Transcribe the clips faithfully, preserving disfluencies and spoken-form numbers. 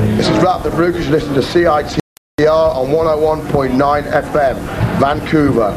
This is Rap the Brokers. You listen to C I T R on one oh one point nine F M, Vancouver.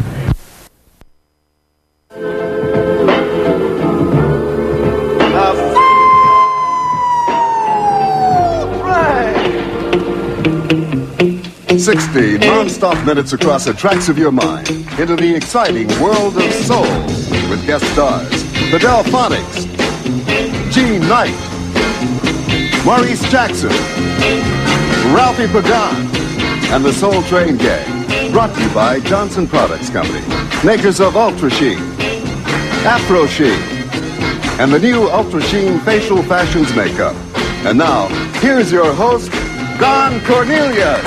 sixty non-stop minutes across the tracks of your mind into the exciting world of soul with guest stars the Delphonics, Gene Knight, Maurice Jackson, Ralphie Pagan, and the Soul Train Gang. Brought to you by Johnson Products Company, makers of Ultra Sheen, Afro Sheen, and the new Ultra Sheen Facial Fashions Makeup. And now, here's your host, Don Cornelius.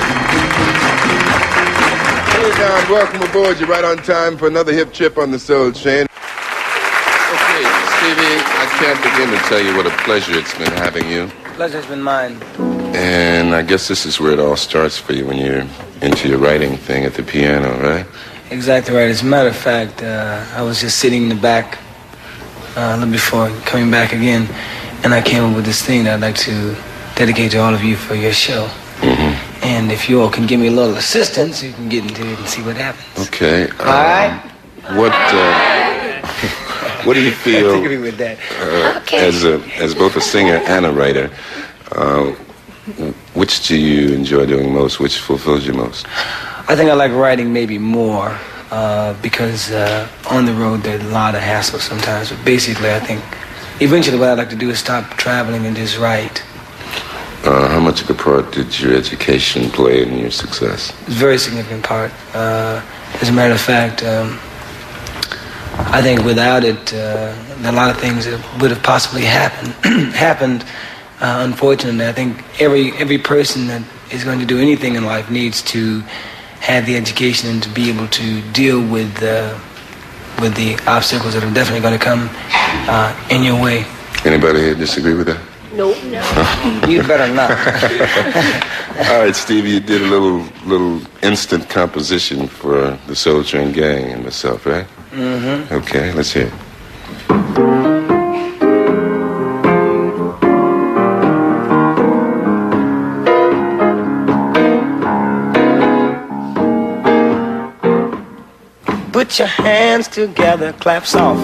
Hey, Don, welcome aboard. You're right on time for another hip trip on the Soul Train. Okay, Stevie, I can't begin to tell you what a pleasure it's been having you. Pleasure's been mine. And I guess this is where it all starts for you when you're into your writing thing at the piano, right? Exactly right. As a matter of fact, uh, I was just sitting in the back uh, a little before coming back again, and I came up with this thing that I'd like to dedicate to all of you for your show. Mm-hmm. And if you all can give me a little assistance, you can get into it and see what happens. Okay. All um, right? What, uh, what do you feel, I agree with that. Uh, okay. as, a, as both a singer and a writer, uh, which do you enjoy doing most? Which fulfills you most? I think I like writing maybe more uh, because uh, on the road there's a lot of hassle sometimes. But basically, I think eventually what I'd like to do is stop traveling and just write. Uh, how much of a part did your education play in your success? It's a very significant part. Uh, as a matter of fact, um, I think without it, uh, a lot of things that would have possibly happened happened. Uh, unfortunately, I think every every person that is going to do anything in life needs to have the education and to be able to deal with uh, with the obstacles that are definitely going to come uh, in your way. Anybody here disagree with that? Nope, no. You better not. All right, Stevie, you did a little little instant composition for the Soul Train Gang and myself, right? Mm-hmm. Okay, let's hear it. Put your hands together, clap soft.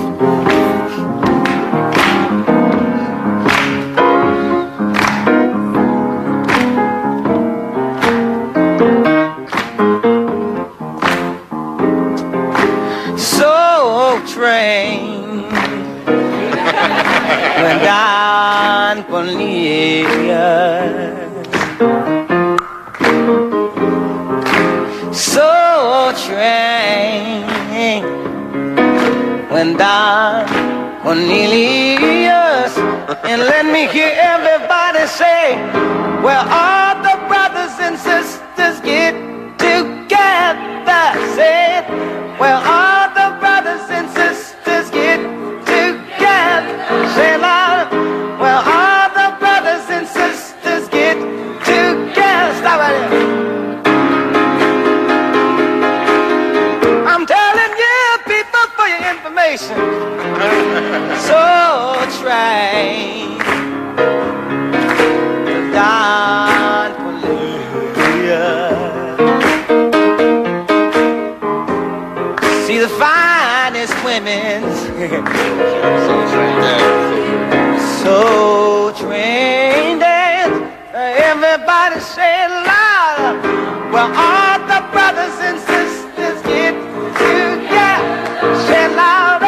Soul Train went down Cornelius. Soul Train went down Cornelius. And let me hear everybody say, well, all the brothers and sisters get together. Say it. Well, all the brothers and sisters get together. Say it loud. Well, all the brothers and sisters get together. Stop right there. I'm telling you, people, for your information. Soul Train down Cornelius. See the finest women. Soul Train dance. Soul Train dance. Everybody say it loud. Well, all the brothers and sisters get together. Say it louder.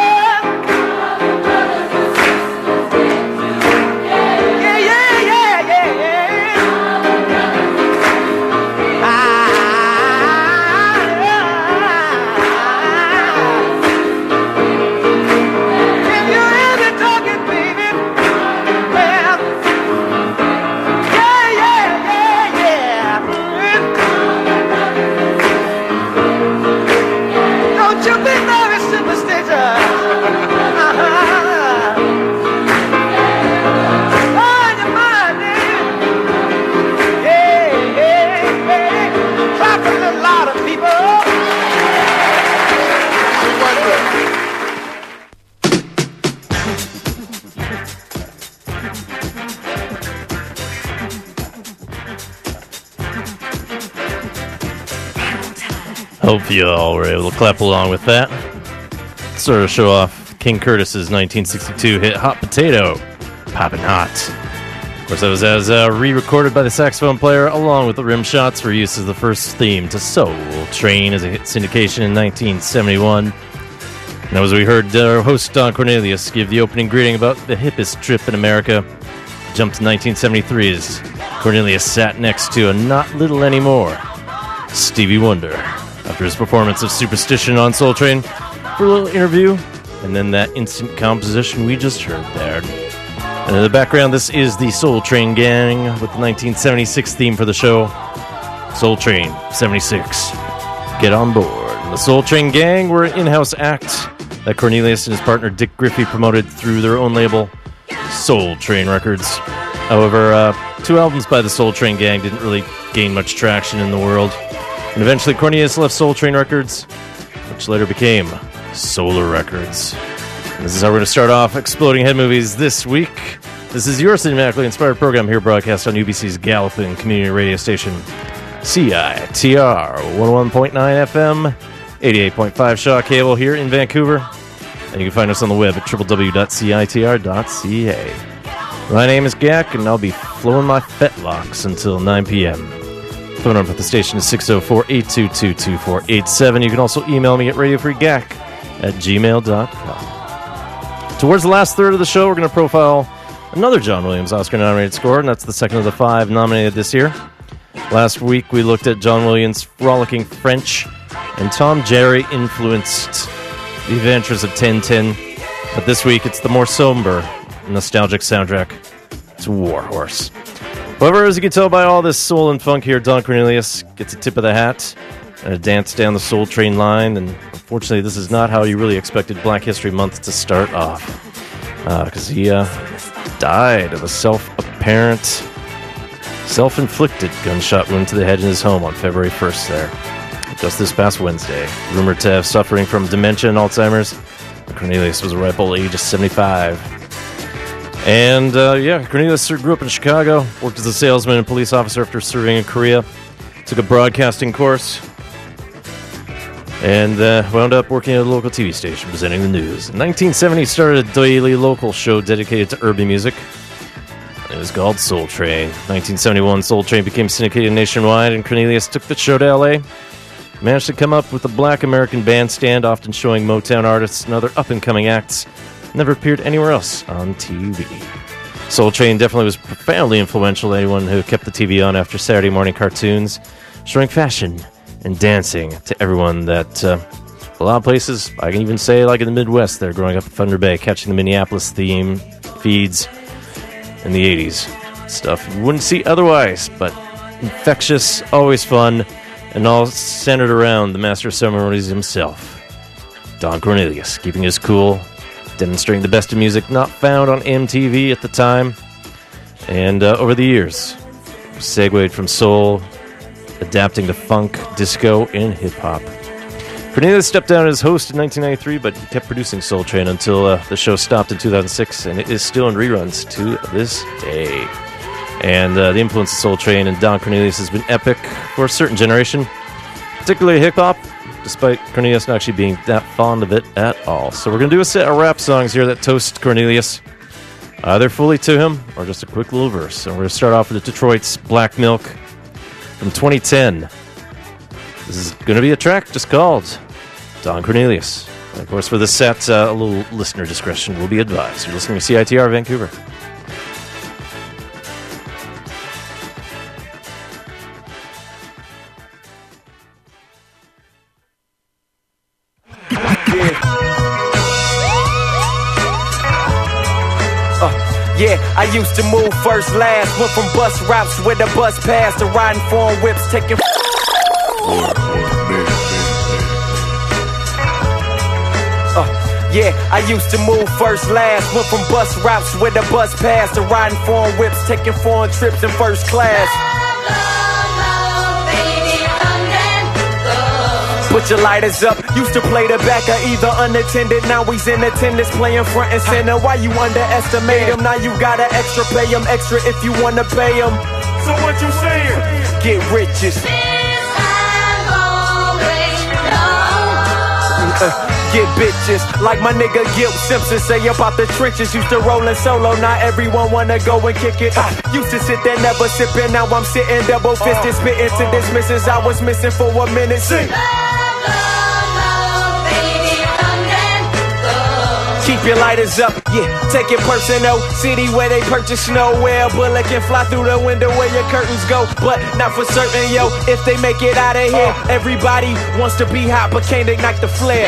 Yeah, yeah, yeah, yeah. Ah, if you hear me talking, baby, well, yeah, yeah, yeah, yeah. Hope you all were able to clap along with that. Sort of show off King Curtis's nineteen sixty-two hit Hot Potato, Poppin' Hot. Of course, that was as uh, re-recorded by the saxophone player along with the rim shots for use as the first theme to Soul Train as a hit syndication in nineteen seventy-one. And as we heard our host Don Cornelius give the opening greeting about the hippest trip in America, jumped to nineteen seventy-three as Cornelius sat next to a not little anymore Stevie Wonder after his performance of Superstition on Soul Train for a little interview, and then that instant composition we just heard there. And in the background, this is the Soul Train Gang with the nineteen seventy-six theme for the show, Soul Train seventy-six. Get on board. And the Soul Train Gang were an in-house act that Cornelius and his partner Dick Griffey promoted through their own label, Soul Train Records. However, uh, two albums by the Soul Train Gang didn't really gain much traction in the world, and eventually Cornelius left Soul Train Records, which later became Solar Records. And this is how we're going to start off Exploding Head Movies this week. This is your cinematically inspired program here broadcast on U B C's Gallopin Community Radio Station, C I T R one oh one point nine F M, eighty-eight point five Shaw Cable here in Vancouver. And you can find us on the web at w w w dot c i t r dot c a. My name is Gak, and I'll be flowing my fetlocks until nine p.m. Phone number for the station is six oh four, eight two two, two four eight seven. You can also email me at radio free gak at gmail dot com. Towards the last third of the show, we're going to profile another John Williams Oscar-nominated score, and that's the second of the five nominated this year. Last week, we looked at John Williams' frolicking French and Tom Jerry-influenced The Adventures of Tintin, but this week it's the more somber, nostalgic soundtrack to War Horse. However, as you can tell by all this soul and funk here, Don Cornelius gets a tip of the hat and a dance down the Soul Train line, and unfortunately this is not how you really expected Black History Month to start off, because uh, he uh, died of a self-apparent, self-inflicted gunshot wound to the head in his home on February first there, just this past Wednesday. Rumored to have suffering from dementia and Alzheimer's, Cornelius was a ripe old age of seventy-five. And, uh, yeah, Cornelius grew up in Chicago, worked as a salesman and police officer after serving in Korea, took a broadcasting course, and uh, wound up working at a local T V station presenting the news. In nineteen seventy, he started a daily local show dedicated to urban music. It was called Soul Train. nineteen seventy-one, Soul Train became syndicated nationwide, and Cornelius took the show to L A, managed to come up with a black American bandstand, often showing Motown artists and other up-and-coming acts. Never appeared anywhere else on T V. Soul Train definitely was profoundly influential to anyone who kept the T V on after Saturday morning cartoons, showing fashion and dancing to everyone that, uh, a lot of places, I can even say like in the Midwest there, growing up in Thunder Bay, catching the Minneapolis theme feeds in the eighties. Stuff you wouldn't see otherwise, but infectious, always fun, and all centered around the master of ceremonies himself, Don Cornelius, keeping his cool, demonstrating the best of music not found on M T V at the time. And uh, over the years, segued from soul, adapting to funk, disco, and hip-hop. Cornelius stepped down as host in nineteen ninety-three, but he kept producing Soul Train until uh, the show stopped in two thousand six, and it is still in reruns to this day. And uh, the influence of Soul Train and Don Cornelius has been epic for a certain generation, particularly hip-hop, despite Cornelius not actually being that fond of it at all. So we're going to do a set of rap songs here that toast Cornelius, either fully to him or just a quick little verse. And we're going to start off with Detroit's Black Milk from twenty ten. This is going to be a track just called Don Cornelius. And of course, for this set, uh, a little listener discretion will be advised. You're listening to C I T R Vancouver. Yeah, I used to move first last. Went from bus routes where the bus passed to riding foreign whips, taking uh, yeah, I used to move first last. Went from bus routes where the bus passed to riding foreign whips, taking foreign trips in first class. Put your lighters up. Used to play the back of either unattended. Now he's in attendance playing front and center. Why you underestimate him? Now you gotta extra pay him. Extra if you wanna pay him. So what you saying? Get riches. get bitches. Like my nigga Gil Simpson say about the trenches. Used to rollin' solo, not everyone wanna go and kick it. Uh, used to sit there never sippin', now I'm sitting double fisted, spittin' to dismisses I was missing for a minute. Sing. Keep your lighters up, yeah, take it personal. City where they purchase snow, where a bullet can fly through the window where your curtains go. But not for certain, yo, if they make it out of here. Everybody wants to be hot but can't ignite the flare.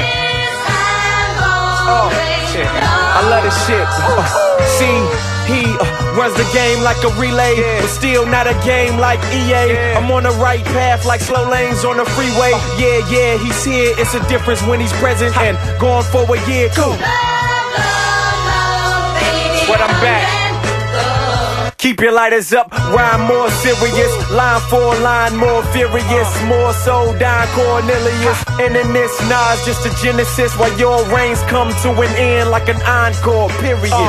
Oh, shit, I love this shit. uh, See, he uh, runs the game like a relay, but still not a game like E A. I'm on the right path like slow lanes on the freeway. Yeah, yeah, he's here, it's a difference when he's present. And going forward, yeah, cool. But I'm back. Keep your lighters up, rhyme more serious. Line for line, more furious. More so, Don Cornelius. And in this, Nas just a genesis. While your reigns come to an end like an encore, period. Uh.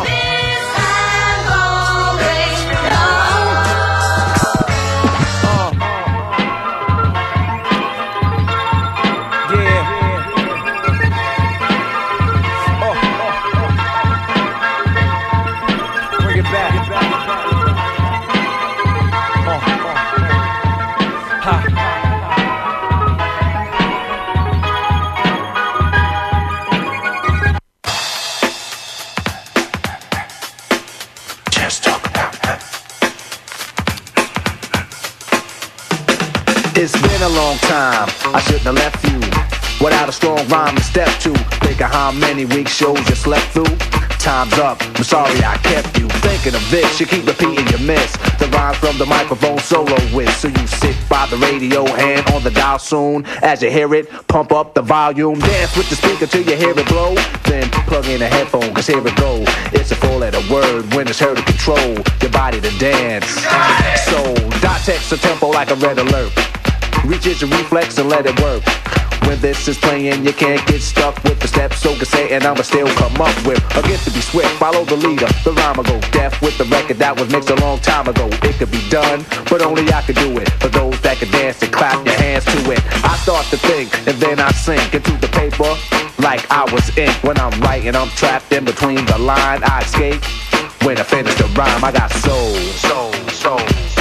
It's been a long time, I shouldn't have left you without a strong rhyme to step to. Think of how many week shows you slept through. Time's up, I'm sorry I kept you thinking of this. You keep repeating your miss the rhymes from the microphone solo with. So you sit by the radio, hand on the dial soon. As you hear it, pump up the volume. Dance with the speaker till you hear it blow. Then plug in a headphone, cause here it go. It's a four letter word when it's heard to control your body to dance. So dot text a tempo like a red alert. Reach your reflex and let it work. When this is playing, you can't get stuck with the steps. So can say, and I'ma still come up with a gift to be swift. Follow the leader, the rhyme will go deaf with the record that was mixed a long time ago. It could be done, but only I could do it. For those that can dance and clap your hands to it. I start to think, and then I sink into the paper like I was ink. When I'm writing, I'm trapped in between the line. I escape when I finish the rhyme. I got soul, soul, soul.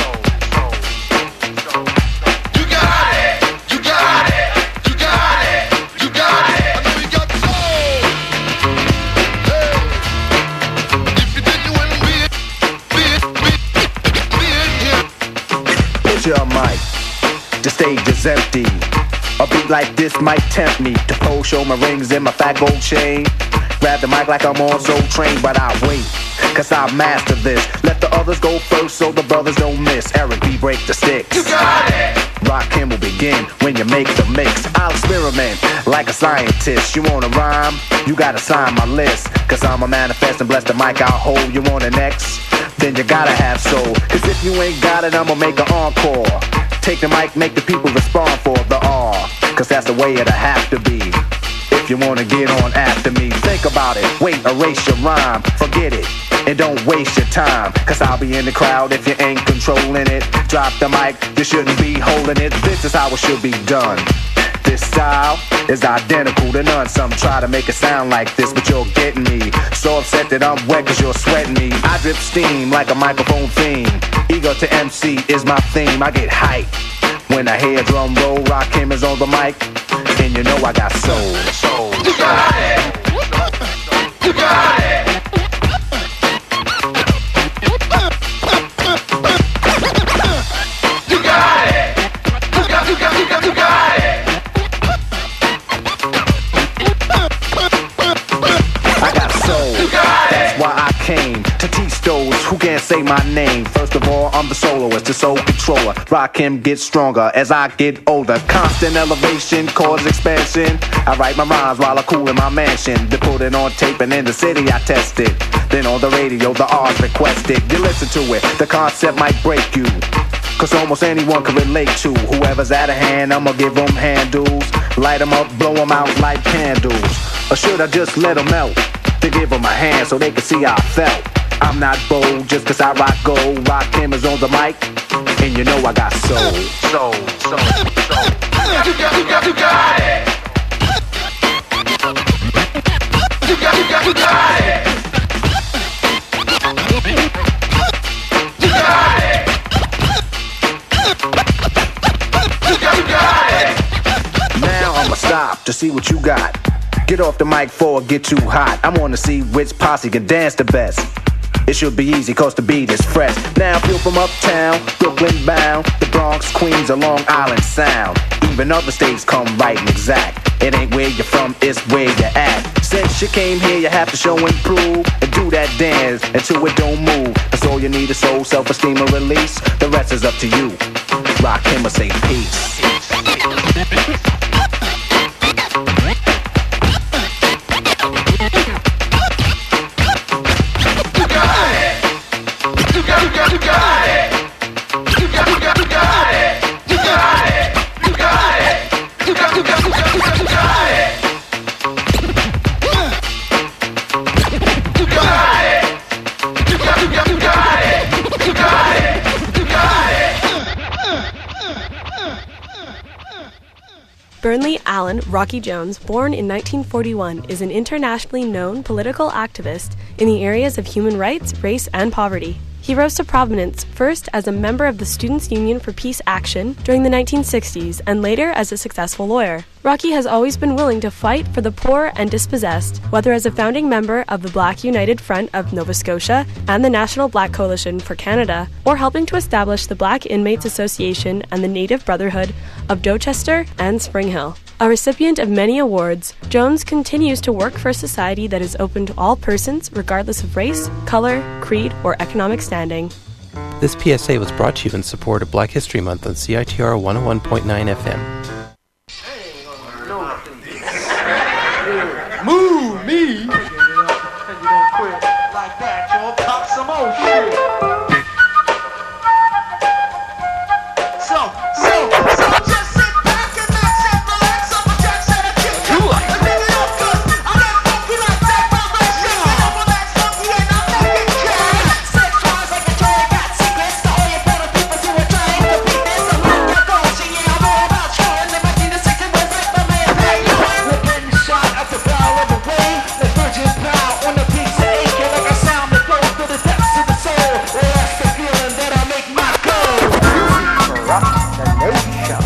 Your mic, the stage is empty. A beat like this might tempt me to pose, show my rings and my fat gold chain. Grab the mic like I'm on Soul Train, but I wait, cause I master this. Let the others go first so the brothers don't miss. Eric B, break the sticks. You got it! Rakim will begin when you make the mix. I'll experiment like a scientist. You wanna rhyme? You gotta sign my list. Cause I'm a manifest and bless the mic I'll hold. You want an X? Then you gotta have soul. Cause if you ain't got it, I'ma make an encore. Take the mic, make the people respond for the R. Cause that's the way it'll have to be. If you wanna get on after me, think about it. Wait, erase your rhyme, forget it. And don't waste your time, cause I'll be in the crowd if you ain't controlling it. Drop the mic, you shouldn't be holding it. This is how it should be done. This style is identical to none. Some try to make it sound like this, but you're getting me. So upset that I'm wet cause you're sweating me. I drip steam like a microphone theme. Ego to M C is my theme. I get hype when I hear drum roll. Rakim is on the mic, and you know I got soul. Soul. You got it. You got it. You got it. You got, you got, you got, you got it. I got soul. You got it. That's why I came to teach those who can't say my name. First of all, I'm the soloist, the soul controller. Rakim gets stronger as I get older. Constant elevation, cause expansion. I write my rhymes while I cool in my mansion. They put it on tape and in the city I test it. Then on the radio, the R's requested. You listen to it, the concept might break you. Cause almost anyone can relate to whoever's out of hand. I'ma give them handles. Light them up, blow them out like candles. Or should I just let them melt? To give them a hand so they can see how I felt. I'm not bold just cause I rock gold. Rakim is on the mic, and you know I got soul. Soul, soul, soul. You got, you got, you got it. stop to see what you got. Get off the mic before it get too hot. I wanna see which posse can dance the best. It should be easy cause the beat is fresh. Now feel from uptown, Brooklyn bound, the Bronx, Queens, or Long Island Sound. Even other states come right and exact. It ain't where you're from, it's where you're at. Since you came here, you have to show and prove and do that dance until it don't move. That's all you need is soul, self-esteem, and release. The rest is up to you. Rock him or say peace. Burnley Allen Rocky Jones, born in nineteen forty-one, is an internationally known political activist in the areas of human rights, race, and poverty. He rose to prominence first as a member of the Students' Union for Peace Action during the nineteen sixties and later as a successful lawyer. Rocky has always been willing to fight for the poor and dispossessed, whether as a founding member of the Black United Front of Nova Scotia and the National Black Coalition for Canada, or helping to establish the Black Inmates Association and the Native Brotherhood of Dorchester and Spring Hill. A recipient of many awards, Jones continues to work for a society that is open to all persons, regardless of race, color, creed, or economic standing. This P S A was brought to you in support of Black History Month on C I T R one oh one point nine F M. Move me! You don't quit like that, y'all. Talk some old shit. So, so, so just sit back and accept the legs of a jack set of kick. You like it? Leave it up, cause I get funky like that, but let's shake it up on that funky and I'm making cash. Sex drives like a toy, got secrets to all your brother people who are trying to beat this. I'm like your Gucci, yeah, I'm all about you. And the nineteen to sixty was like my man, hey, yo. We're getting shot at the bow of the wave. The virgin bow on the peaks of aching like a sound that goes to the depths of the soul. Well, that's the feeling that I make my code. Rock the nation.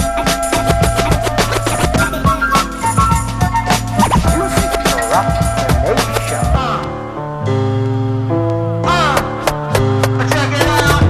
Music to rock the nation. Uh, uh, check it out.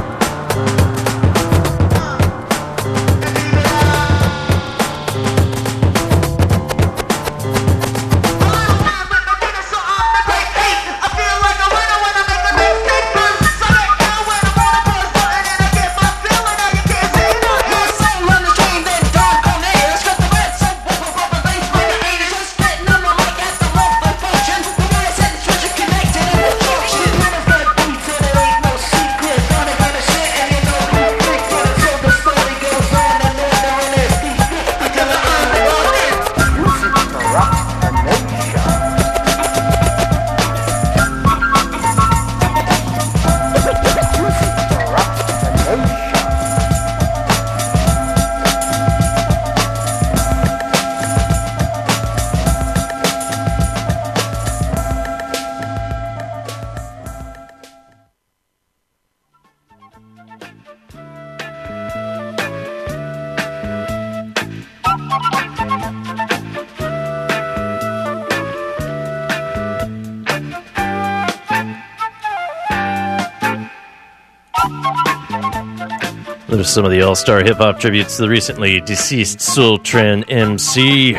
Those are some of the all-star hip-hop tributes to the recently deceased Soul Train M C.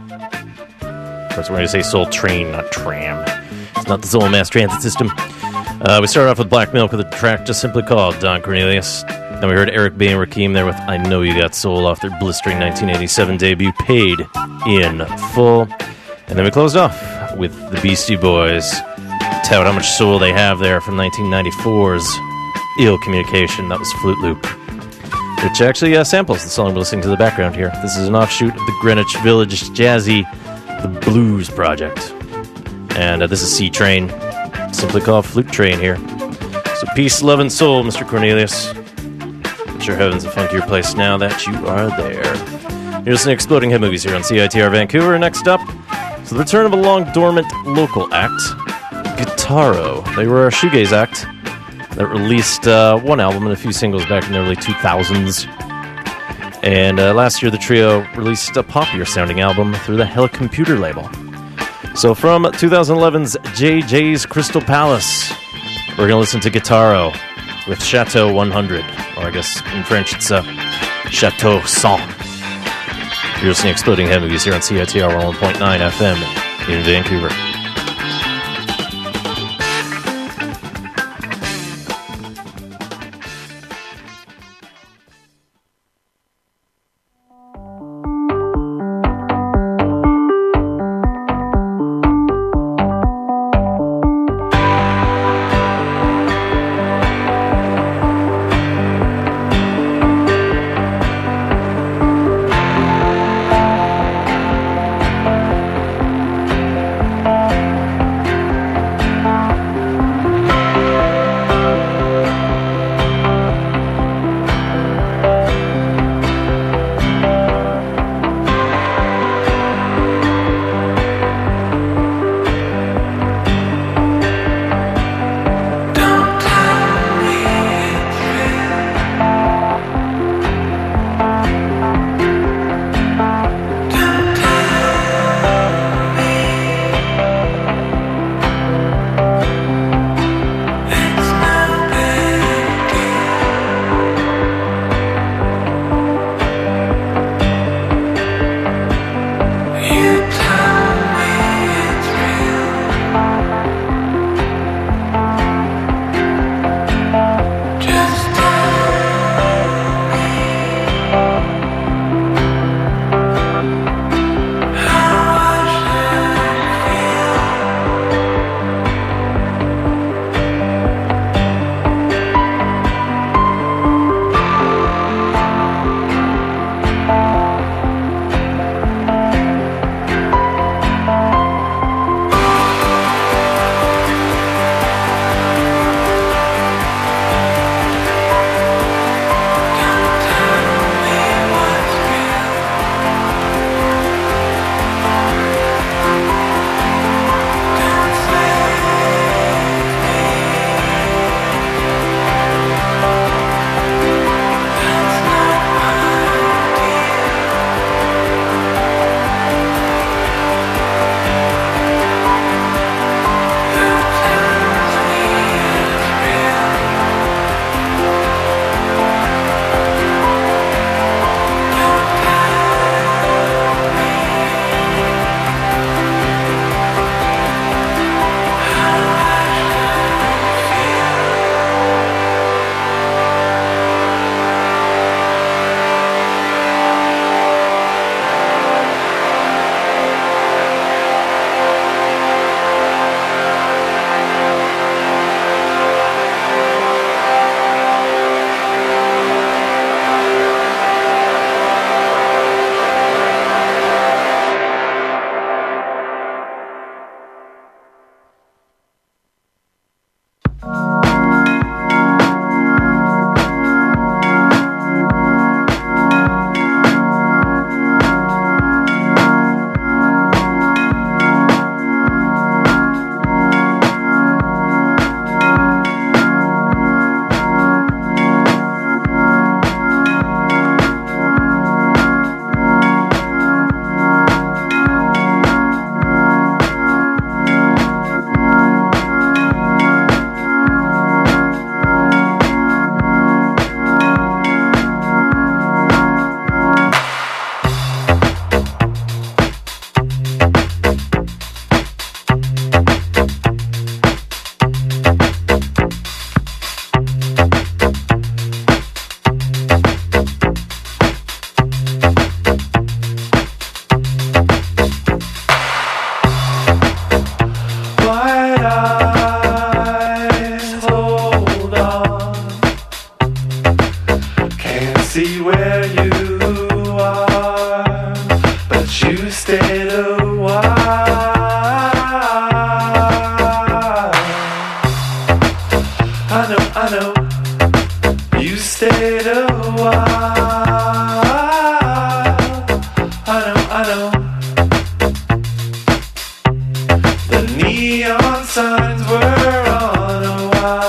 Of course, we're going to say Soul Train, not Tram. It's not the Soul Mass Transit System. Uh, we started off with Black Milk with a track just simply called Don Cornelius. Then we heard Eric B. and Rakim there with I Know You Got Soul off their blistering nineteen eighty-seven debut, Paid in Full. And then we closed off with the Beastie Boys. Tout how much soul they have there from nineteen ninety-four's Ill Communication. That was Flute Loop, which actually uh, samples the song we're listening to in the background here. This is an offshoot of the Greenwich Village Jazzy The Blues Project. And uh, this is C-Train, simply called Flute Train here. So peace, love, and soul, Mister Cornelius. I'm sure heaven's a funkier place now that you are there. You're listening to Exploding Head Movies here on C I T R Vancouver. Next up, so the return of a long-dormant local act, Guitaro. They were a shoegaze act that released uh, one album and a few singles back in the early two thousands. And uh, last year, the trio released a poppier sounding album through the Helicomputer label. So from twenty eleven's J J's Crystal Palace, we're going to listen to Guitaro with Chateau one hundred. Or I guess in French it's uh, Chateau one hundred. You're listening to Exploding Head Movies here on C I T R one oh one point nine F M in Vancouver.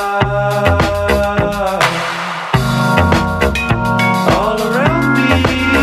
All around me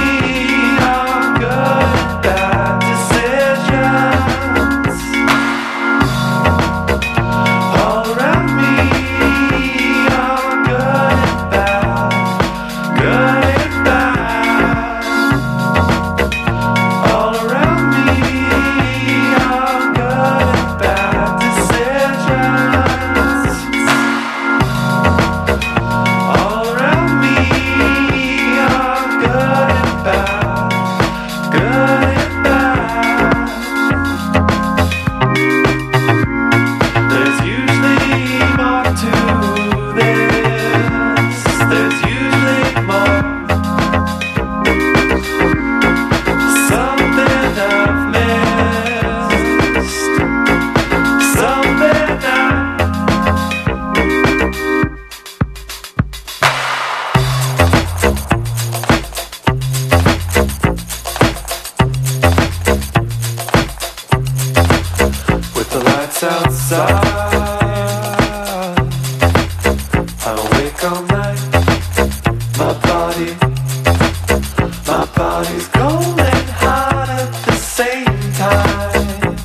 all night. My body, my body's cold and hot at the same time.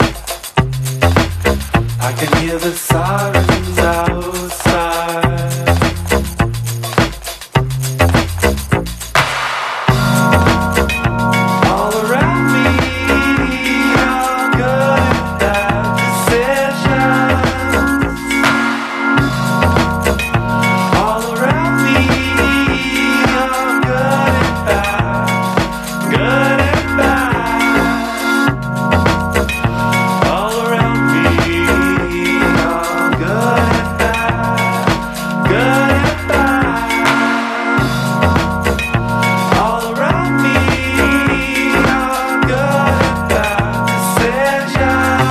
I can hear the sirens outside. All around me are good and bad decisions. All around me are good and bad, good and bad. All around me are good and bad, good and bad. All around me are good and bad decisions.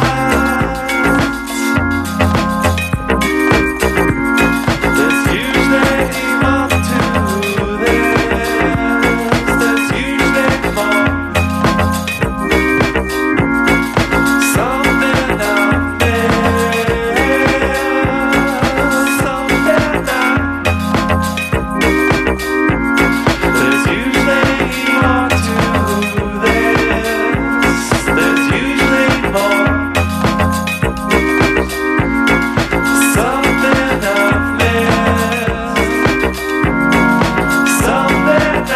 There's usually more to this. There's usually more. Something I miss, something I. There's usually more to this. There's usually more. Something I've missed. Something I.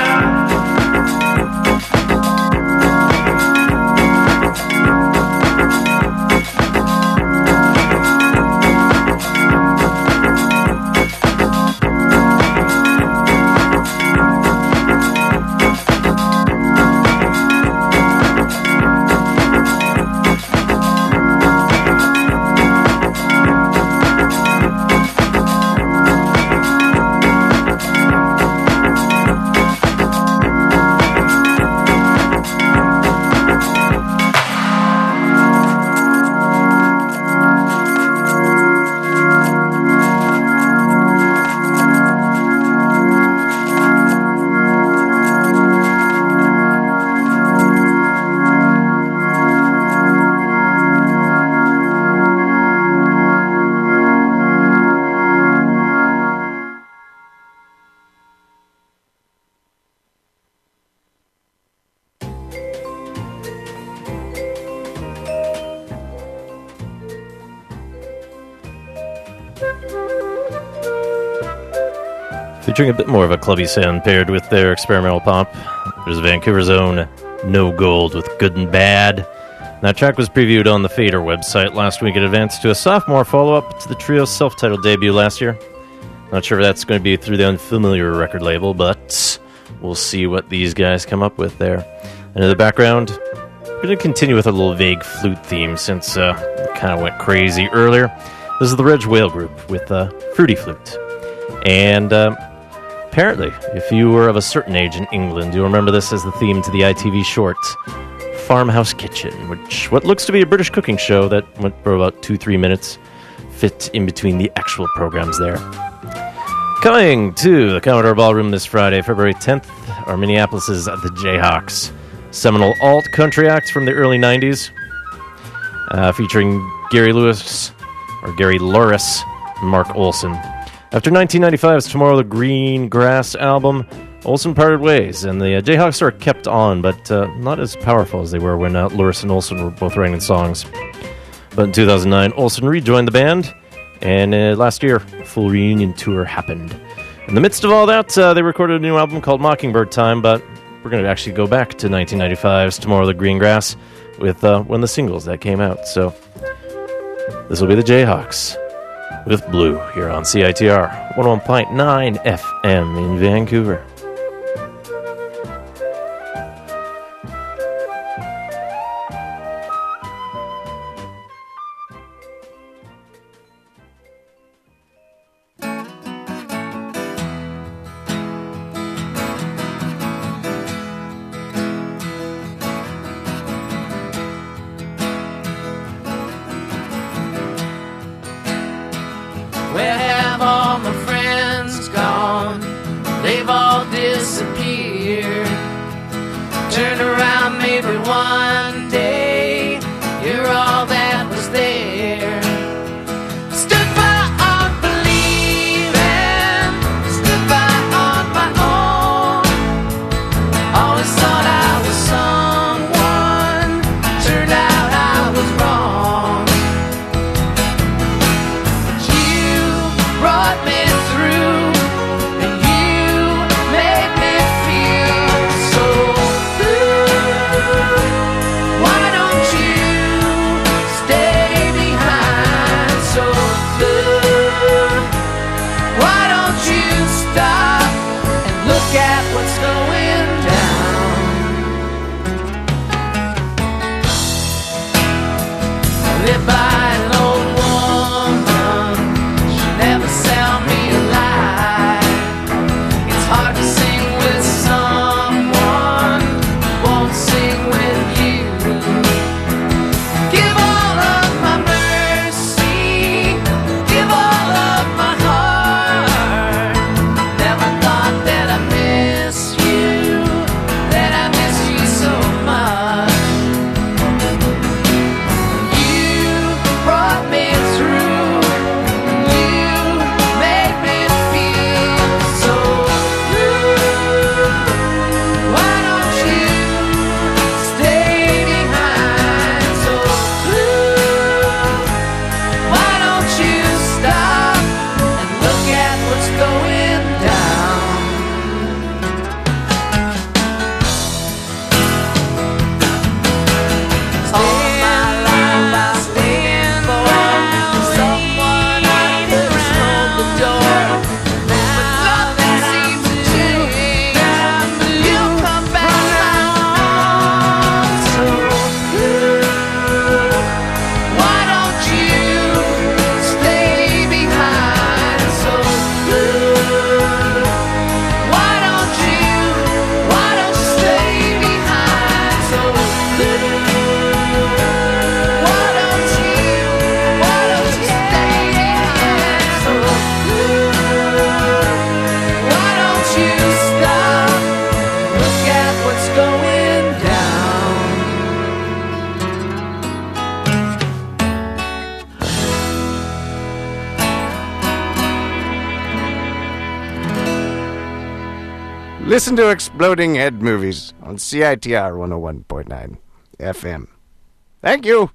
Featuring a bit more of a clubby sound paired with their experimental pop. There's Vancouver's own No Gold with Good and Bad. That track was previewed on the Fader website last week in advance to a sophomore follow-up to the trio's self-titled debut last year. Not sure if that's going to be through the Unfamiliar record label, but we'll see what these guys come up with there. And in the background, we're going to continue with a little vague flute theme since uh, it kind of went crazy earlier. This is the Reg Whale Group with uh, Fruity Flute. And uh, apparently, if you were of a certain age in England, you'll remember this as the theme to the I T V short Farmhouse Kitchen, which what looks to be a British cooking show that went for about two, three minutes, fit in between the actual programs there. Coming to the Commodore Ballroom this Friday, February tenth, are Minneapolis's The Jayhawks, seminal alt-country act from the early nineties, uh, featuring Gary Lewis, or Gary Louris, and Mark Olson. After nineteen ninety-five's Tomorrow the Green Grass album, Olson parted ways, and the uh, Jayhawks are kept on, but uh, not as powerful as they were when uh, Louris and Olson were both writing songs. But in two thousand nine, Olson rejoined the band, and uh, last year, a full reunion tour happened. In the midst of all that, uh, they recorded a new album called Mockingbird Time, but we're going to actually go back to nineteen ninety-five's Tomorrow the Green Grass with uh, one of the singles that came out. So this will be the Jayhawks with Blue here on C I T R one oh one point nine F M in Vancouver. Where have all my friends gone? They've all going down. All my life I've been for someone I push on the door. But nothing seems to change. You come back around so good. Why don't you stay behind so good? Why don't you, why don't you stay behind so good? Why don't you, why don't you stay behind so good? Why don't you stop? Look at what's going down. Listen to Exploding Head Movies on C I T R one oh one point nine F M. Thank you.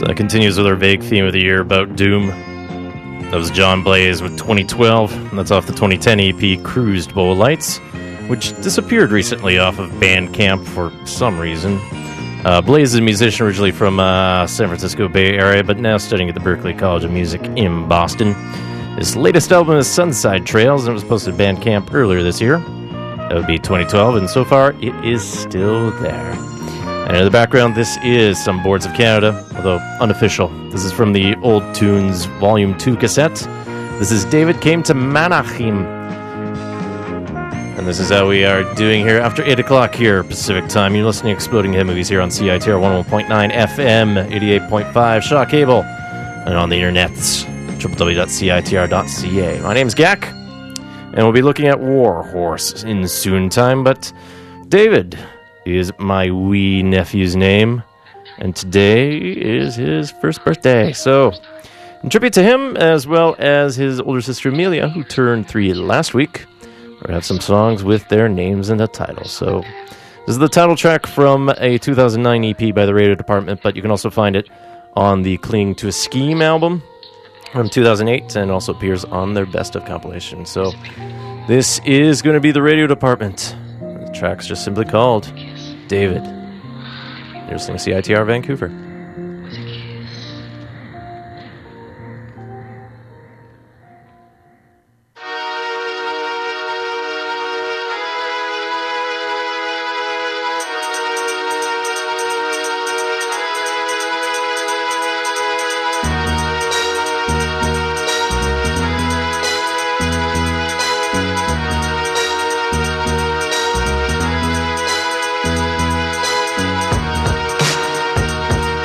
So that continues with our vague theme of the year about Doom. That was John Blaze with twenty twelve, and that's off the twenty ten E P Cruised Bow Lights, which disappeared recently off of Bandcamp for some reason. Uh, Blaze is a musician originally from uh, San Francisco Bay Area, but now studying at the Berklee College of Music in Boston. His latest album is Sunside Trails, and it was posted to Bandcamp earlier this year. That would be twenty twelve, and so far it is still there. And in the background, this is some Boards of Canada, although unofficial. This is from the Old Tunes Volume two cassette. This is David Came to Manachim. And this is how we are doing here after eight o'clock here, Pacific time. You're listening to Exploding Head Movies here on C I T R one oh one point nine F M, eighty-eight point five Shaw Cable, and on the internets, w w w dot c i t r dot c a. My name's Gak, and we'll be looking at War Horse in soon time, but David is my wee nephew's name, and today is his first birthday. So, in tribute to him, as well as his older sister Amelia, who turned three last week, we have some songs with their names in the title. So, this is the title track from a two thousand nine E P by the Radio Department, but you can also find it on the Clinging to a Scheme album from two thousand eight, and also appears on their Best of compilation. So, this is going to be the Radio Department. The track's just simply called David. You're listening to C I T R Vancouver. Thank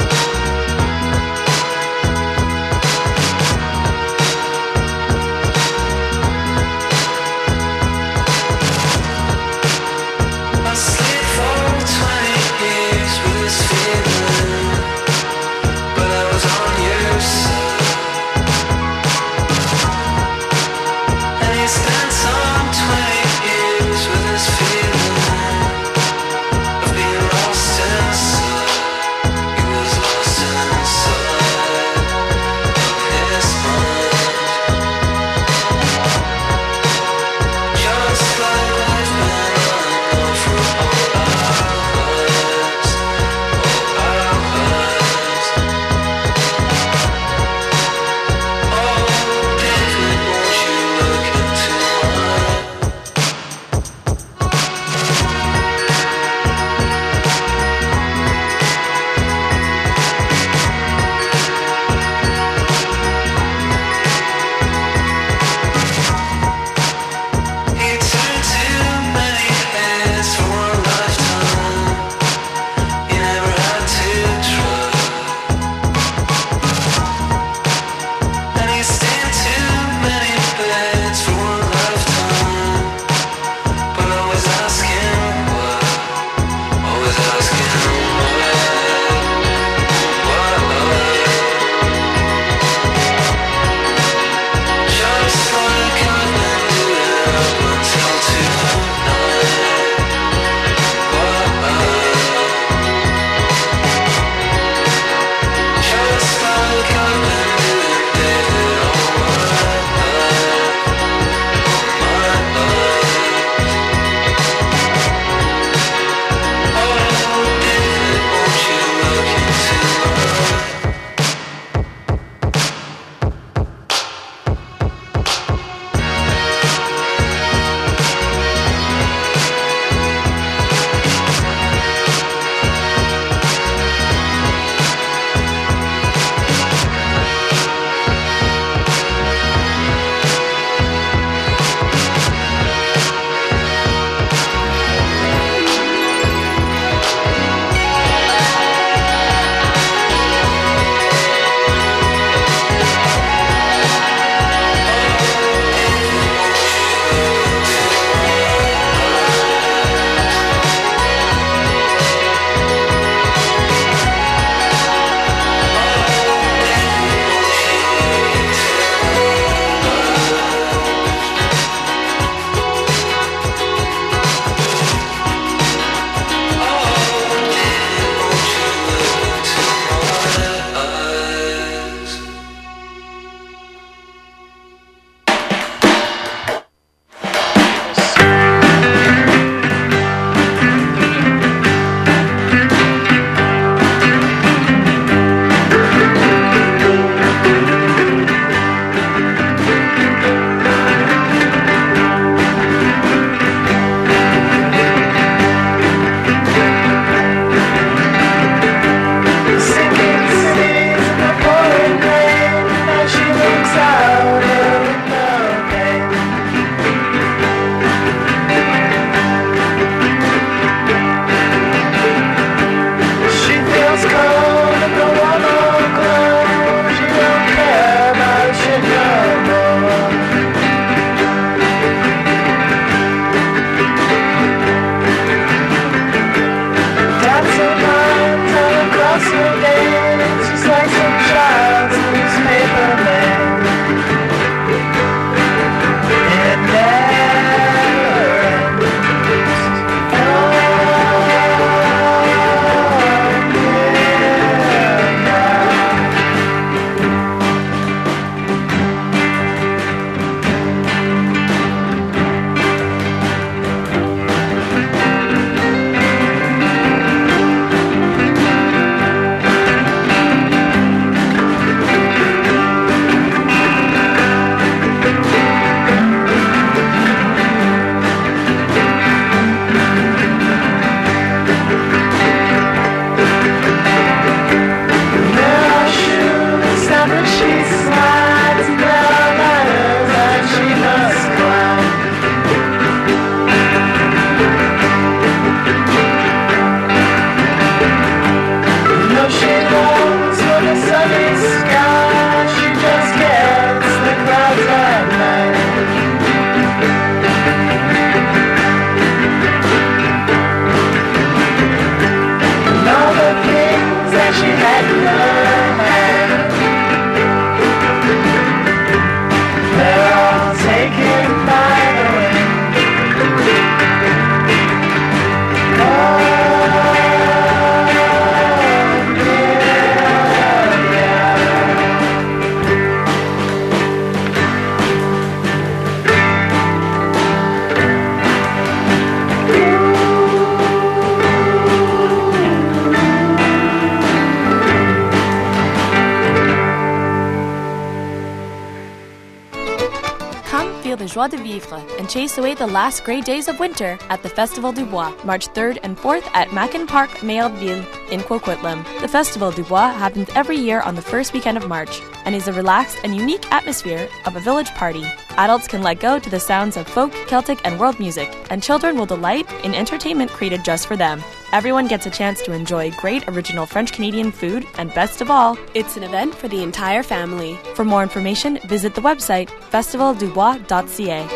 Come feel the joie de vivre and chase away the last grey days of winter at the Festival du Bois, March third and fourth at Mackin Park, Mayerville in Coquitlam. The Festival du Bois happens every year on the first weekend of March and is a relaxed and unique atmosphere of a village party. Adults can let go to the sounds of folk, Celtic, and world music, and children will delight in entertainment created just for them. Everyone gets a chance to enjoy great original French-Canadian food, and best of all, it's an event for the entire family. For more information, visit the website festival du bois dot c a.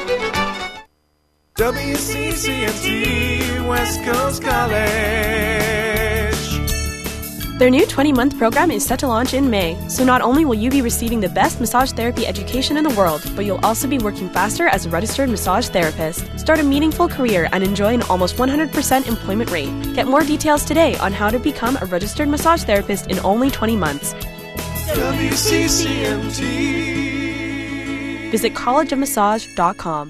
W C C M T West Coast College. Their new twenty-month program is set to launch in May, so not only will you be receiving the best massage therapy education in the world, but you'll also be working faster as a registered massage therapist. Start a meaningful career and enjoy an almost one hundred percent employment rate. Get more details today on how to become a registered massage therapist in only twenty months. W C C M T. Visit college of massage dot com.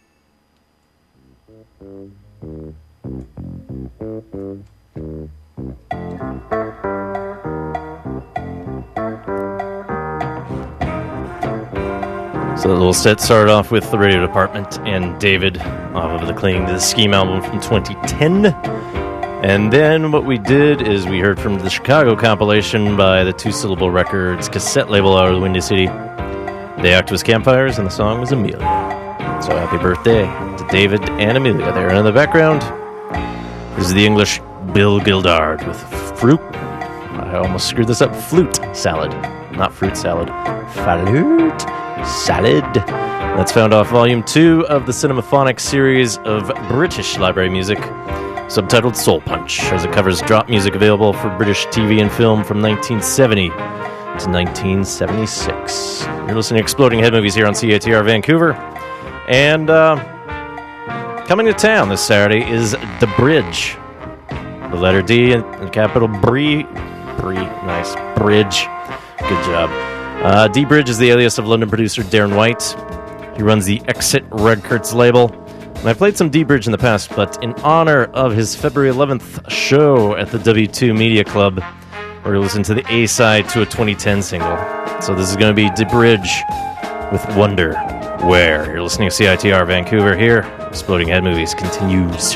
So the little set started off with the Radio Department and David off of the Clinging to the Scheme album from twenty ten. And then what we did is we heard from the Chicago compilation by the Two Syllable Records cassette label out of the Windy City. The act was Campfires and the song was Amelia. So happy birthday to David and Amelia there. And in the background, this is the English Bill Gildard with Fruit. I almost screwed this up. Flute salad. Not fruit salad. Flute salad. That's found off volume two of the Cinemaphonic series of British library music, subtitled Soul Punch, as it covers drop music available for British T V and film from nineteen seventy to nineteen seventy-six. You're listening to Exploding Head Movies here on C A T R Vancouver. And uh, coming to town this Saturday is The Bridge. The letter D and the capital Bree. Bree, nice. Bridge. Good job. Uh, D Bridge is the alias of London producer Darren White. He runs the Exit Records label. And I played some D Bridge in the past, but in honor of his February eleventh show at the W two Media Club, we're going to listen to the A-side to a twenty ten single. So this is going to be D Bridge with Wonder Where. You're listening to C I T R Vancouver here. Exploding Head Movies continues.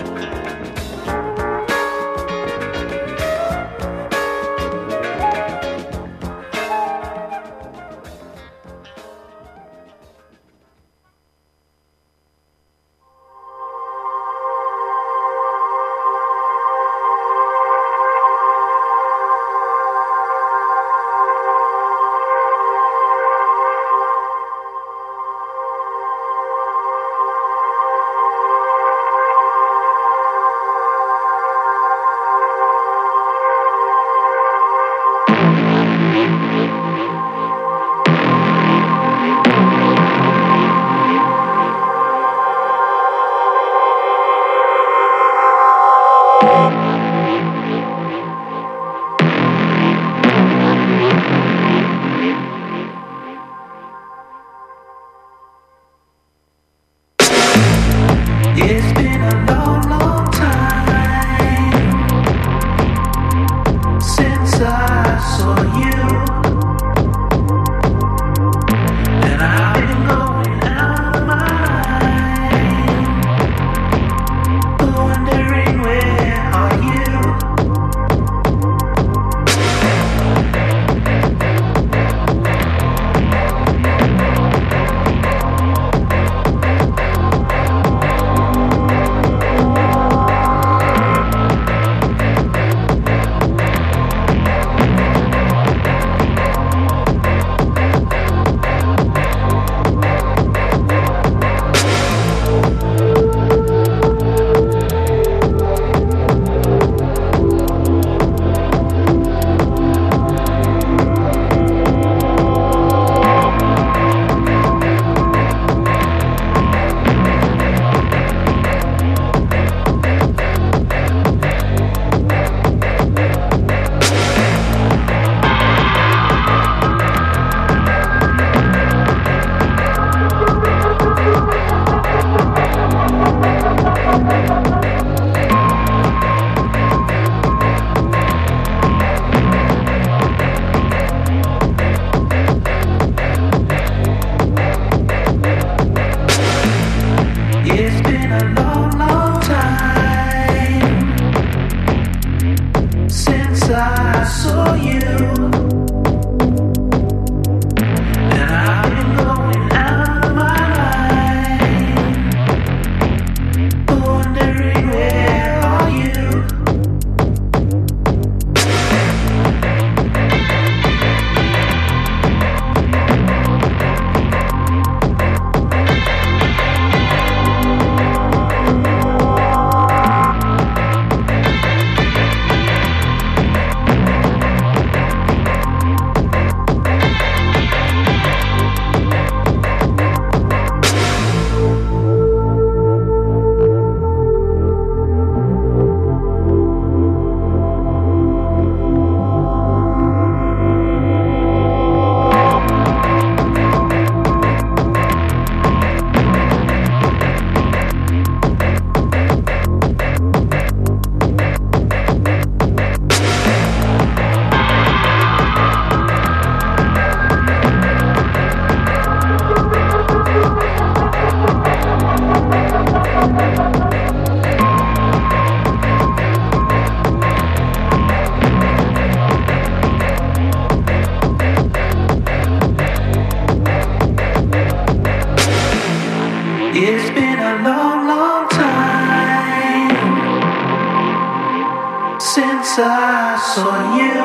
since I saw you,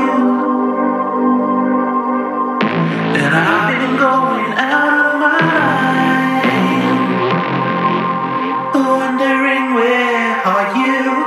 and I've been going out of my mind, wondering where are you?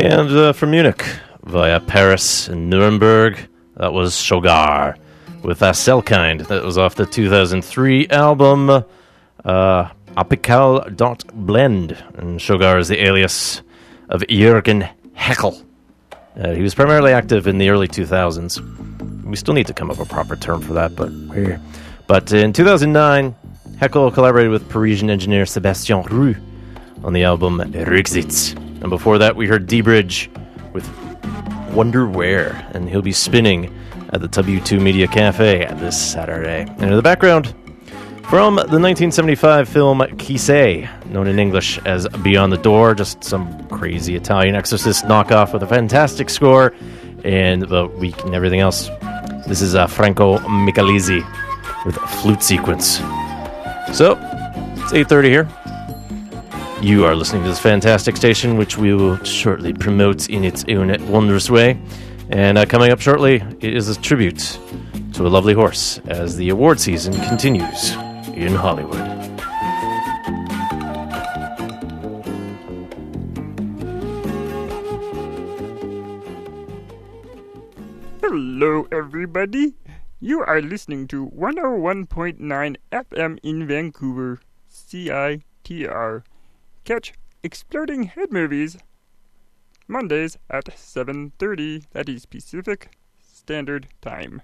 And uh, from Munich via Paris and Nuremberg, that was Shogar with uh, Selkind. That was off the two thousand three album uh, Apical dot blend. And Shogar is the alias of Jürgen Heckel. Uh, he was primarily active in the early two thousands. We still need to come up with a proper term for that, but we're... But in two thousand nine, Heckel collaborated with Parisian engineer Sébastien Roux on the album Rücksicht. And before that, we heard D-Bridge with Wonder Where, and he'll be spinning at the W two Media Cafe this Saturday. And in the background, from the nineteen seventy-five film Chi Sei, known in English as Beyond the Door, just some crazy Italian exorcist knockoff with a fantastic score and the week and everything else. This is uh, Franco Michelizzi with a flute sequence. So, it's eight thirty here. You are listening to this fantastic station, which we will shortly promote in its own wondrous way. And uh, coming up shortly, it is a tribute to a lovely horse as the award season continues in Hollywood. Hello, everybody. You are listening to one oh one point nine F M in Vancouver, C I T R. Catch Exploding Head Movies Mondays at seven thirty, that is Pacific Standard Time.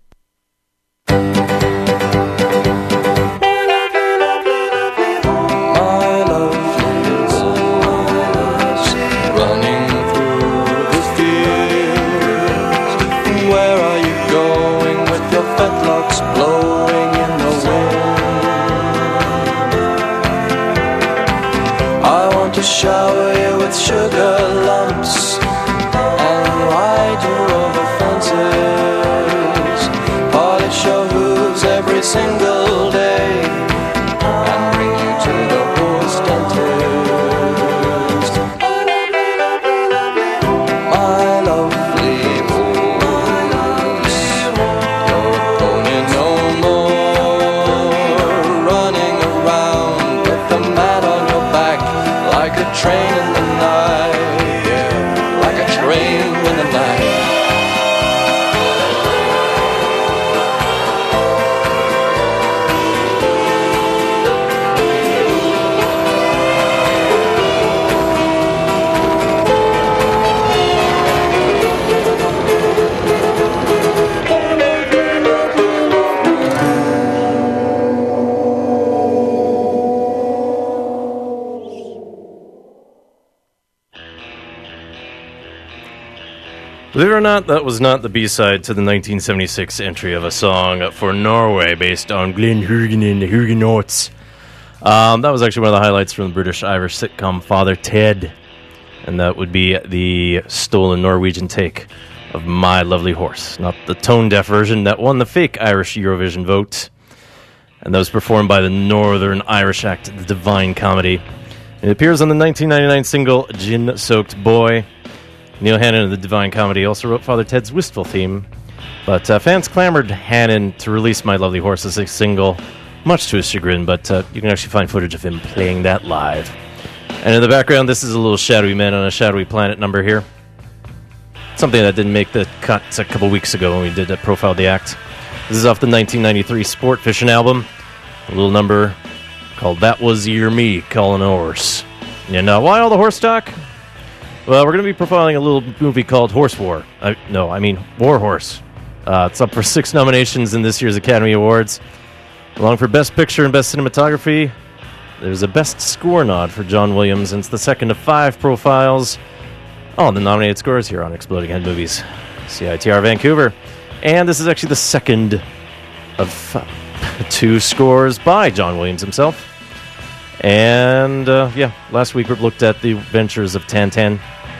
Running through the fields. Where are you going with your fetlocks blowing in the wind? I want to shower you with sugar lumps and ride you over fences, polish your hooves every single day, and bring you to the horse dentist. My lovely horse, you're a pony no more, running around with the mat on your back like a train in the night, yeah, like a train in the night. Believe it or not, that was not the B-side to the nineteen seventy-six entry of a song for Norway based on Glenn Hugin and the Huguenots. Um, that was actually one of the highlights from the British-Irish sitcom Father Ted. And that would be the stolen Norwegian take of My Lovely Horse, not the tone-deaf version that won the fake Irish Eurovision vote. And that was performed by the Northern Irish act The Divine Comedy. It appears on the nineteen ninety-nine single Gin-Soaked Boy. Neil Hannon of The Divine Comedy also wrote Father Ted's Wistful theme, but uh, fans clamored Hannon to release My Lovely Horse as a single, much to his chagrin, but uh, you can actually find footage of him playing that live. And in the background, this is a little Shadowy Man on a Shadowy Planet number here. Something that didn't make the cut a couple weeks ago when we did uh, Profile the Act. This is off the nineteen ninety-three Sport Fishing album, a little number called That Was Your Me Calling a Horse. And uh, why all the horse talk? Well, we're going to be profiling a little movie called Horse War. Uh, no, I mean War Horse. Uh, it's up for six nominations in this year's Academy Awards. Along for Best Picture and Best Cinematography, there's a Best Score nod for John Williams, and it's the second of five profiles. All the nominated scores here on Exploding Head Movies, C I T R Vancouver. And this is actually the second of uh, two scores by John Williams himself. And, uh, yeah, last week we looked at the adventures of Tintin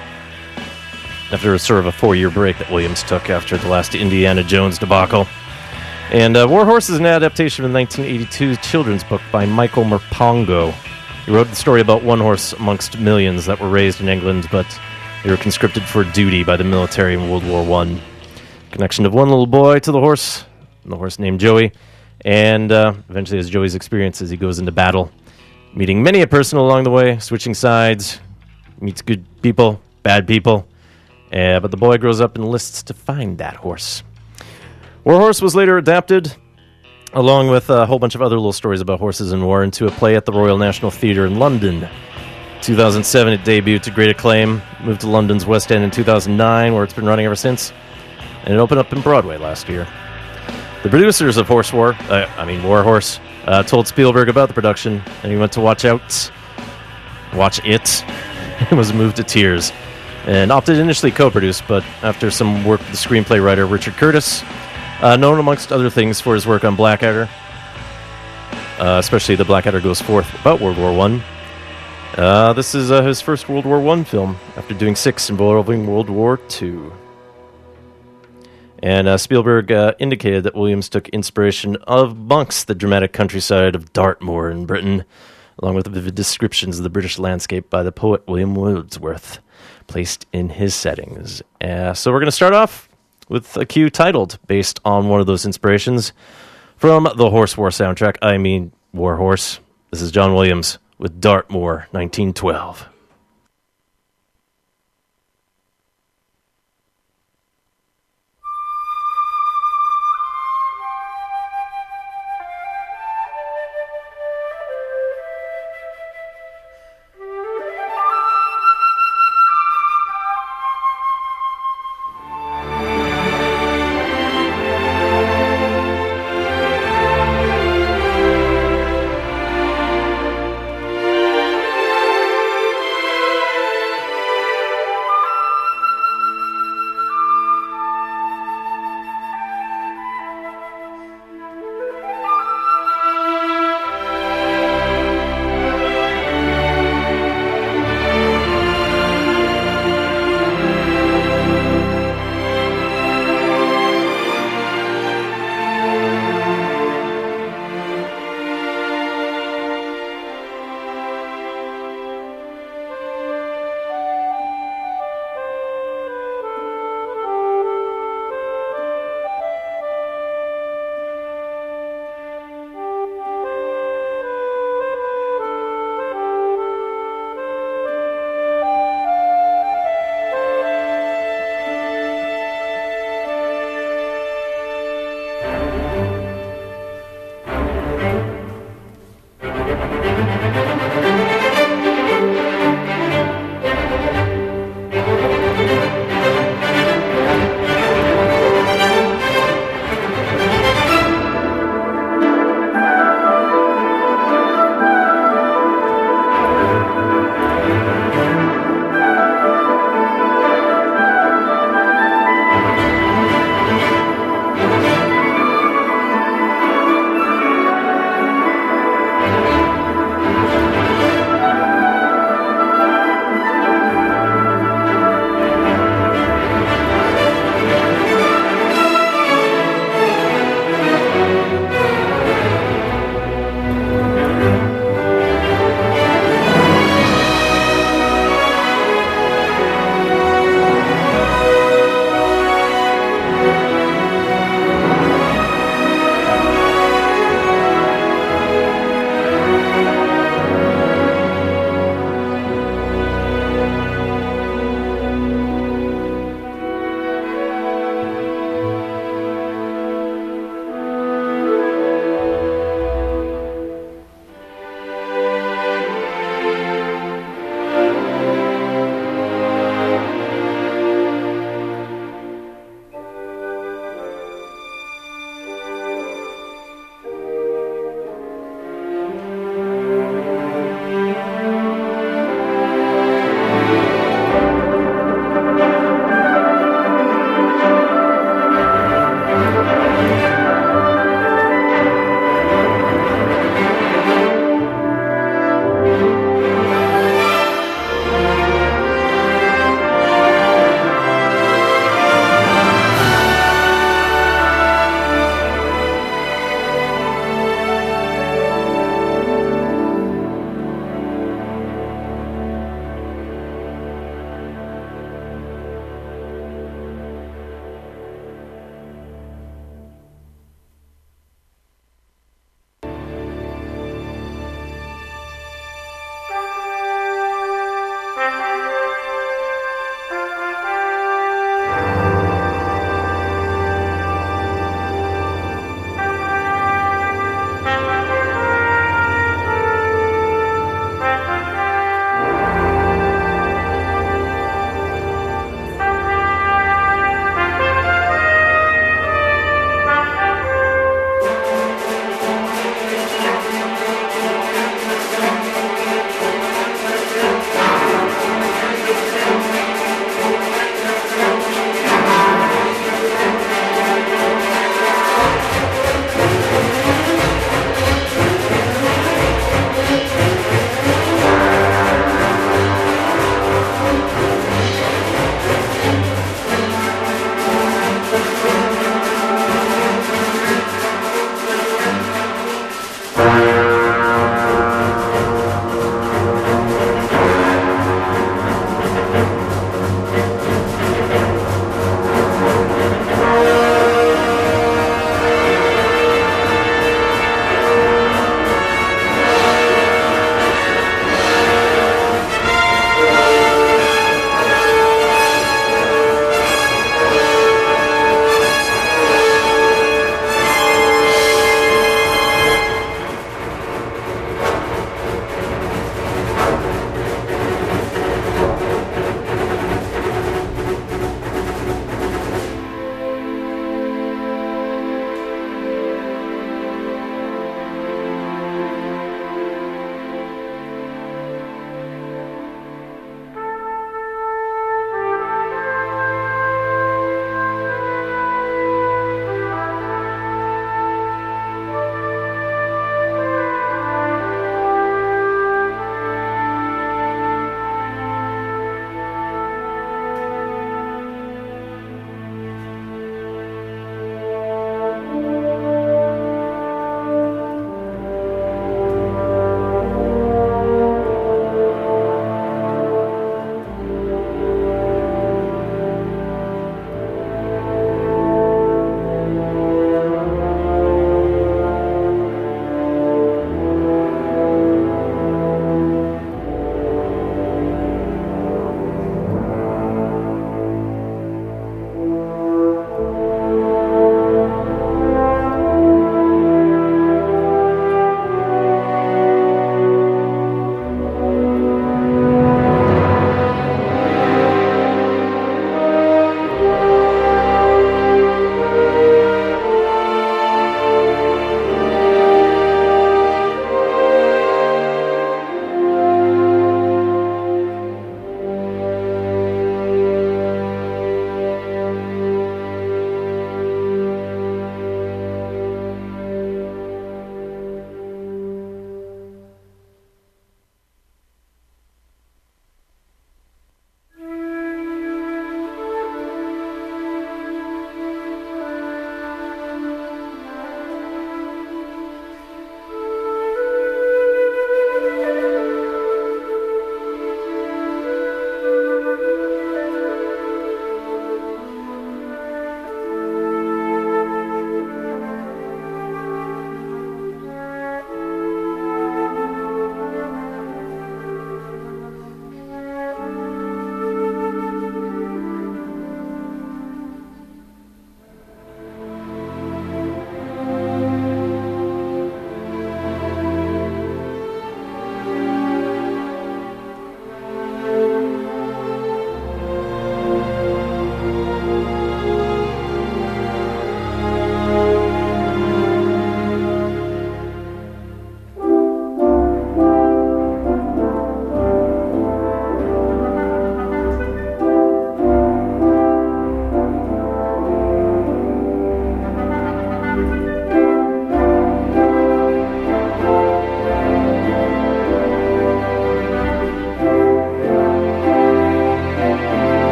after a sort of a four-year break that Williams took after the last Indiana Jones debacle. And uh, War Horse is an adaptation of the nineteen eighty-two children's book by Michael Merpongo. He wrote the story about one horse amongst millions that were raised in England, but they were conscripted for duty by the military in World War One. Connection of one little boy to the horse, and the horse named Joey, and uh, eventually as Joey's experience as he goes into battle, meeting many a person along the way, switching sides, meets good people, bad people. Uh, but the boy grows up and enlists to find that horse. War Horse was later adapted, along with a whole bunch of other little stories about horses in war, into a play at the Royal National Theatre in London. two thousand seven, it debuted to great acclaim, moved to London's West End in two thousand nine, where it's been running ever since, and it opened up in Broadway last year. The producers of Horse War, uh, I mean War Horse, uh, told Spielberg about the production, and he went to watch out, watch it, and was moved to tears. And opted initially co-produce, but after some work with the screenplay writer Richard Curtis, uh, known amongst other things for his work on Blackadder, uh, especially the Blackadder Goes Forth about World War One. Uh, this is uh, his first World War One film, after doing six involving World War Two. And uh, Spielberg uh, indicated that Williams took inspiration amongst the dramatic countryside of Dartmoor in Britain, along with vivid descriptions of the British landscape by the poet William Wordsworth, placed in his settings. Uh, so we're going to start off with a cue titled, based on one of those inspirations, from the Horse War soundtrack, I mean War Horse. This is John Williams with Dartmoor, nineteen twelve.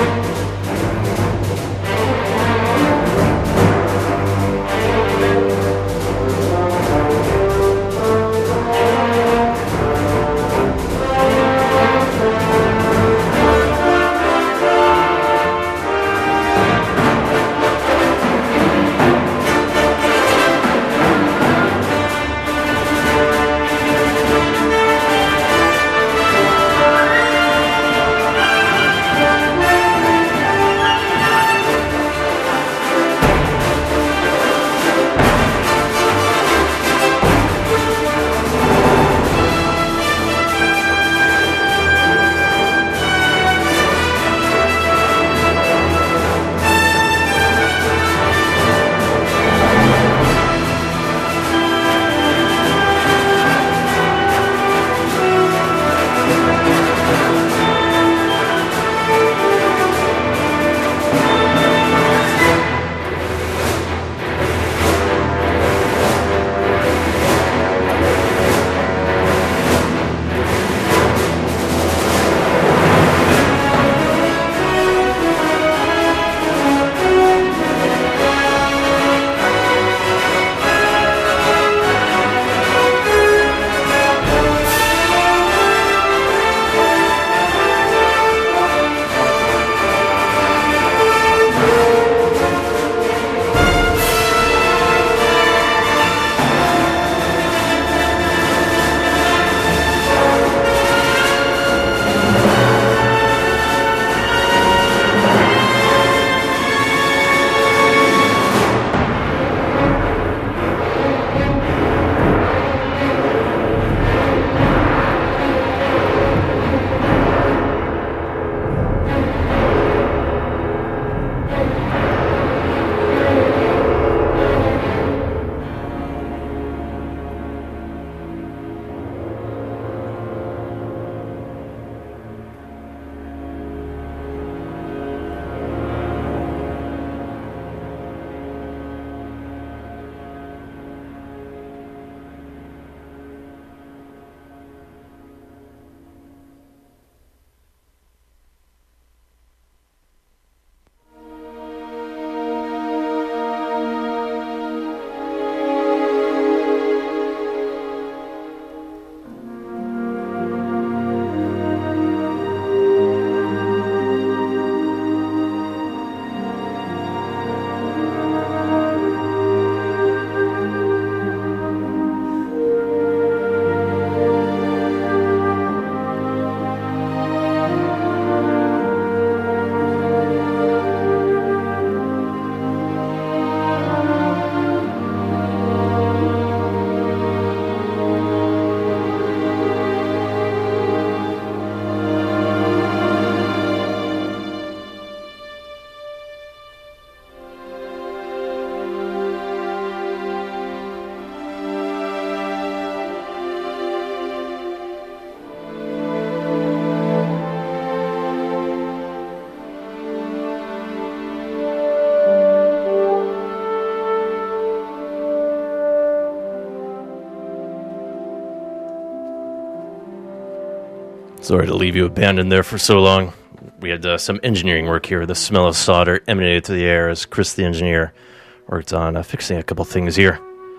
Sorry to leave you abandoned there for so long. We had uh, some engineering work here. The smell of solder emanated through the air as Chris, the engineer, worked on uh, fixing a couple things here.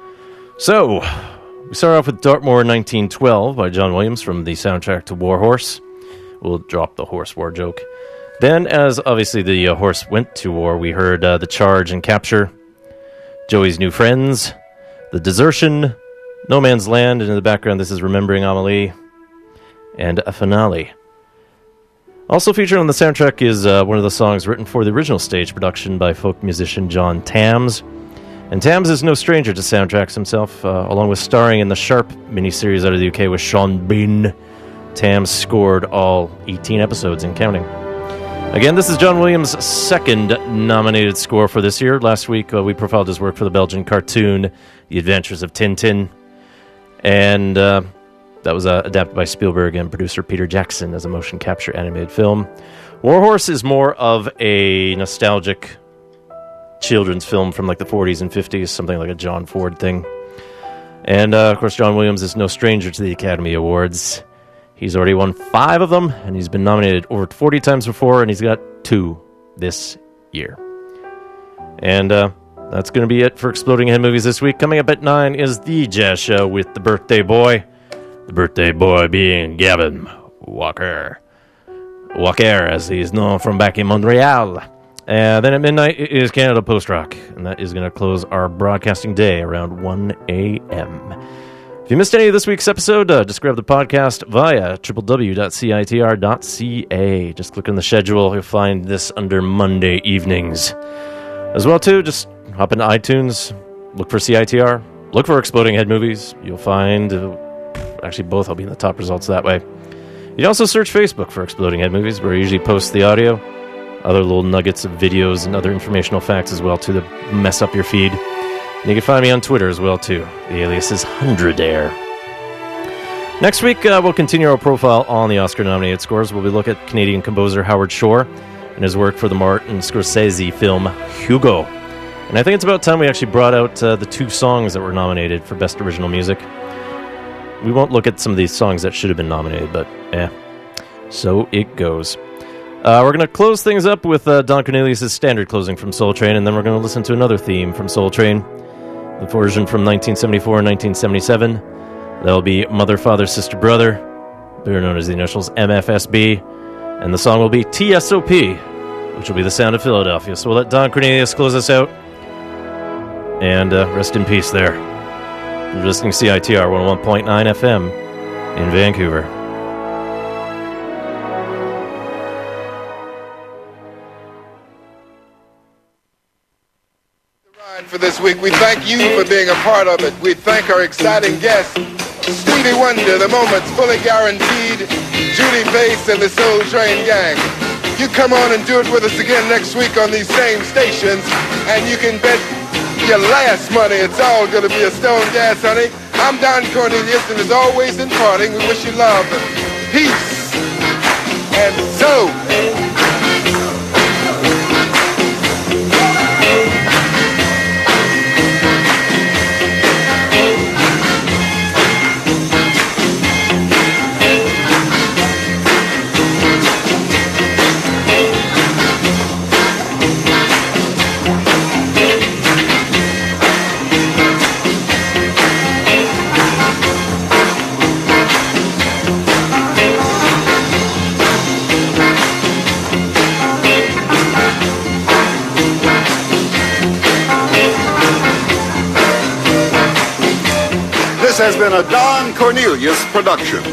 So, we start off with Dartmoor nineteen twelve by John Williams from the soundtrack to War Horse. We'll drop the horse war joke. Then, as obviously the uh, horse went to war, we heard uh, The Charge and Capture, Joey's New Friends, The Desertion, No Man's Land, and in the background this is Remembering Amelie, and a finale. Also featured on the soundtrack is uh, one of the songs written for the original stage production by folk musician John Tams. And Tams is no stranger to soundtracks himself, uh, along with starring in the Sharp miniseries out of the U K with Sean Bean. Tams scored all eighteen episodes and counting. Again, this is John Williams' second nominated score for this year. Last week uh, we profiled his work for the Belgian cartoon The Adventures of Tintin. And uh, that was uh, adapted by Spielberg and producer Peter Jackson as a motion capture animated film. War Horse is more of a nostalgic children's film from like the forties and fifties, something like a John Ford thing. And uh, of course, John Williams is no stranger to the Academy Awards. He's already won five of them, and he's been nominated over forty times before, and he's got two this year. And uh, that's going to be it for Exploding Head Movies this week. Coming up at nine is The Jazz Show with the birthday boy. The birthday boy being Gavin Walker. Walker, as he's known from back in Montreal. And then at midnight is Canada Post Rock, and that is going to close our broadcasting day around one a.m. If you missed any of this week's episode, uh, just grab the podcast via w w w dot c i t r dot c a. Just click on the schedule. You'll find this under Monday evenings. As well, too, just hop into iTunes, look for C I T R, look for Exploding Head Movies. You'll find, uh, actually both will be in the top results that way. You can also search Facebook for Exploding Head Movies, where I usually post the audio, other little nuggets of videos and other informational facts as well, too, to mess up your feed. And you can find me on Twitter as well, too. The alias is Hundredair. Next week, uh, we'll continue our profile on the Oscar-nominated scores, where we look at Canadian composer Howard Shore and his work for the Martin Scorsese film Hugo. And I think it's about time we actually brought out uh, the two songs that were nominated for Best Original Music. We won't look at some of these songs that should have been nominated, but eh, so it goes. Uh, we're going to close things up with uh, Don Cornelius' standard closing from Soul Train, and then we're going to listen to another theme from Soul Train, the version from nineteen seventy-four and nineteen seventy-seven. That'll be Mother, Father, Sister, Brother, better known as the initials M F S B, and the song will be T S O P, which will be the sound of Philadelphia. So we'll let Don Cornelius close us out, and uh, rest in peace there. You're listening to C I T R one oh one point nine F M in Vancouver. For this week, we thank you for being a part of it. We thank our exciting guests, Stevie Wonder, The Moment's Fully Guaranteed, Judy Bass, and the Soul Train Gang. You come on and do it with us again next week on these same stations, and you can bet your last money it's all gonna be a stone gas, honey. I'm Don Cornelius, and as always in parting, we wish you love, peace, and soul. This has been a Don Cornelius production.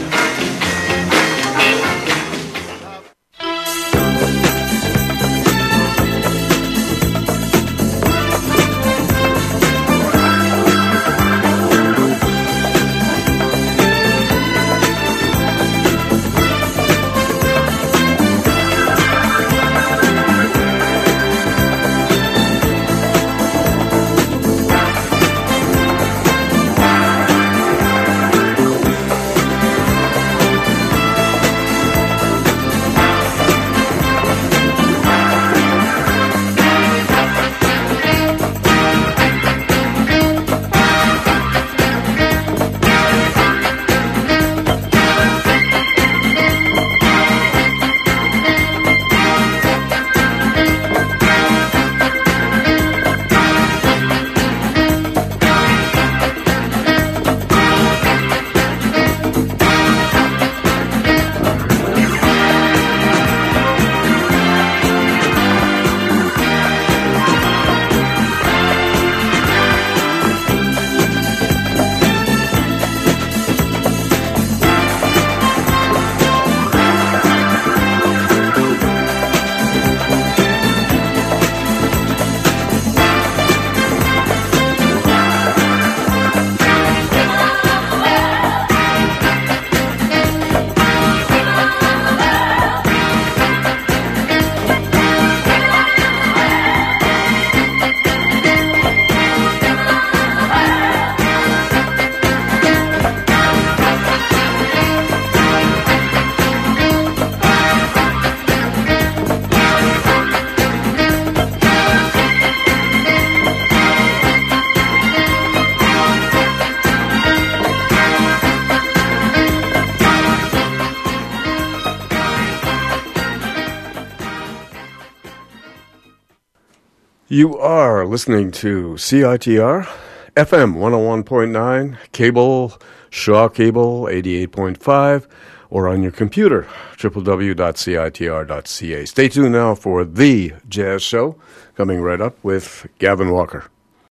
You are listening to C I T R, F M one oh one point nine, cable, Shaw Cable eighty-eight point five, or on your computer, w w w dot c i t r dot c a. Stay tuned now for The Jazz Show, coming right up with Gavin Walker.